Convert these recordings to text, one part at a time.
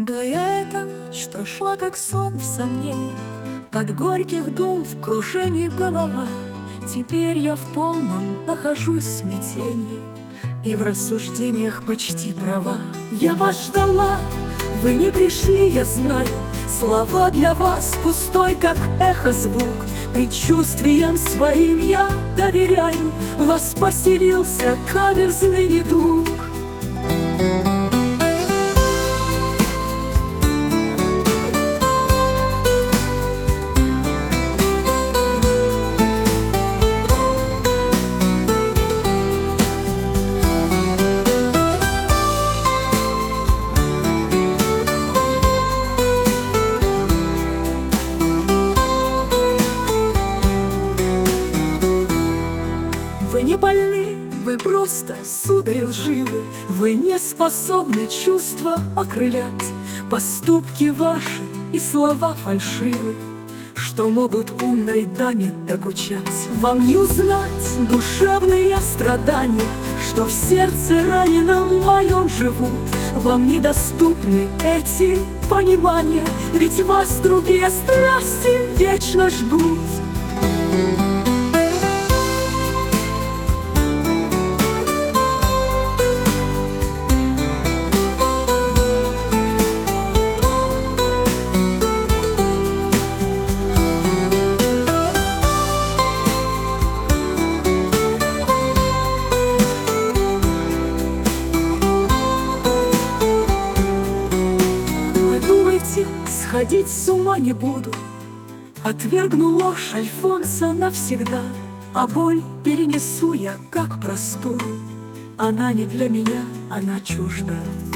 Да эта ночь прошла, как сон в сомнении, от горьких дум в кружении голова. Теперь я в полном нахожусь в смятении и в рассуждениях почти права. Я вас ждала, вы не пришли, я знаю. Слова для вас пустой, как эхо звук. Предчувствием своим я доверяю, вас поселился каверзный недуг. Вы не больны, вы просто, сударь, лживы. Вы не способны чувства окрылять. Поступки ваши и слова фальшивы, что могут умной даме докучать. Вам не узнать душевные страдания, что в сердце раненом моем живут. Вам недоступны эти понимания, ведь вас другие страсти вечно ждут. Сходить с ума не буду, отвергну ложь Альфонса навсегда, а боль перенесу я, как простуду. Она не для меня, она чужда.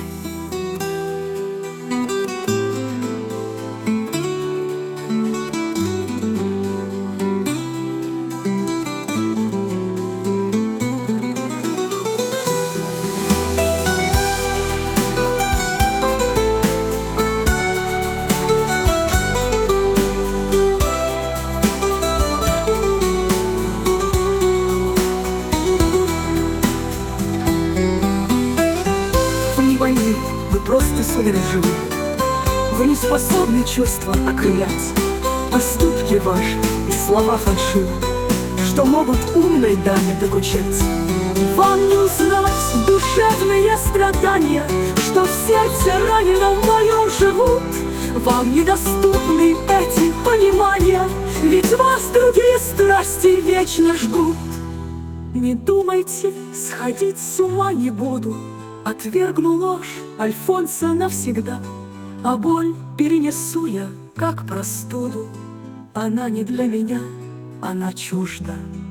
Вы просто сударь живы. Вы не способны чувства окрылять. Поступки ваши и слова фальшивы, что могут умной даме докучать. Вам не узнать душевные страдания, что в сердце раненом моем живут. Вам недоступны эти понимания, ведь вас другие страсти вечно ждут. Не думайте, сходить с ума не буду, отвергну ложь Альфонса навсегда, а боль перенесу я, как простуду. Она не для меня, она чужда.